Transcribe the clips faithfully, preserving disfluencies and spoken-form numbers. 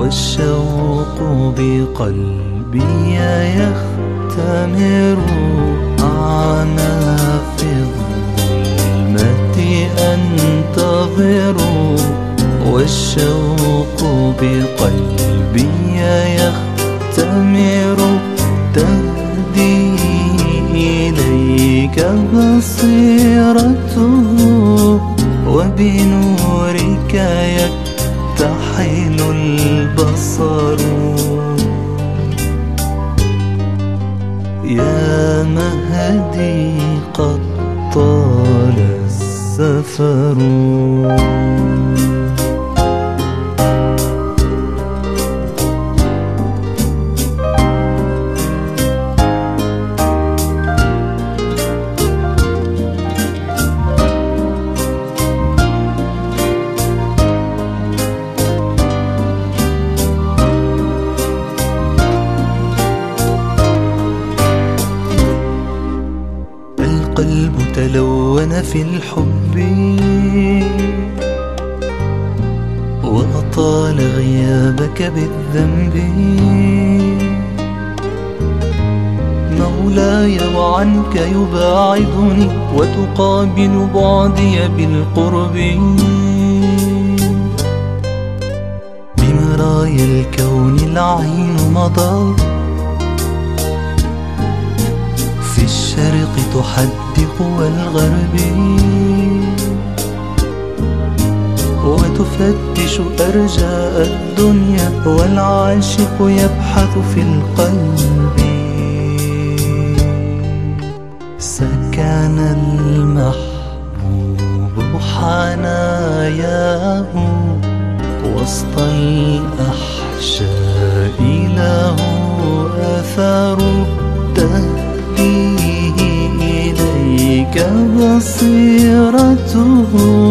والشوق بقلبي يختمر. أنا في الظلمة أنتظر والشوق بقلبي يختمر. تهدي إليك بصيرته وبنورك يكتحل البصر. يا مهدي قد طال السفر. القلب تلون في الحب وأطال غيابك بالذنب. مولاي وعنك يباعدني وتقابل بعدي بالقرب. بمرايا الكون العين مضى في الشرق تحدق والغرب وتفتش أرجاء الدنيا والعاشق يبحث في القلب. سكن المحبوب حناياه وسط الأحشاء له أثر. تهديه إليك بصيرته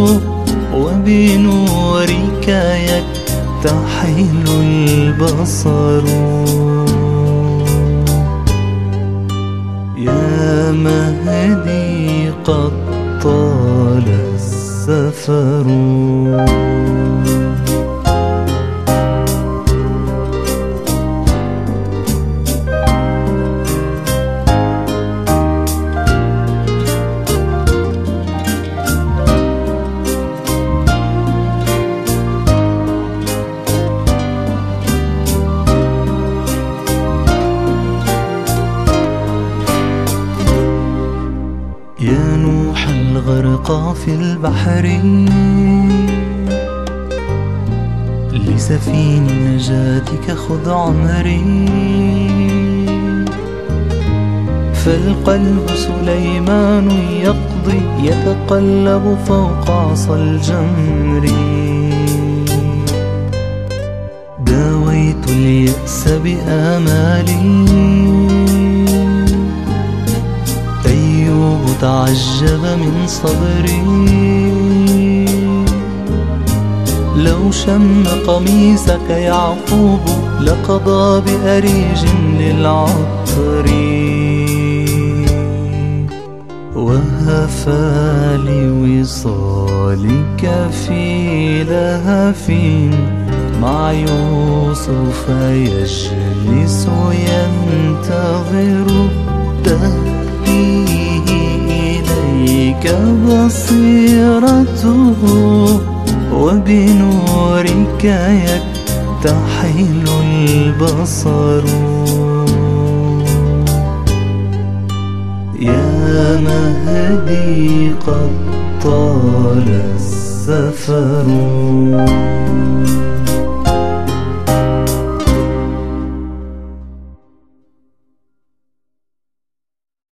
وبنورك يكتحل البصر. يا مهدي قد طال السفر. يا نوح الغرق في البحر لسفين نجاتك خذ عمري. فالقلب سليمان يقضي يتقلب فوق عصا الجمر. داويت اليأس بآمالي تعجب من صبري. لو شم قميصك يعقوب لقضى بأريج للعطر. وهفى لوصالك في لهف مع يوسف يجلس ينتظر. تهديه إليك بصيرته وبنورك يكتحل البصر. يا مهدي قد طال السفر.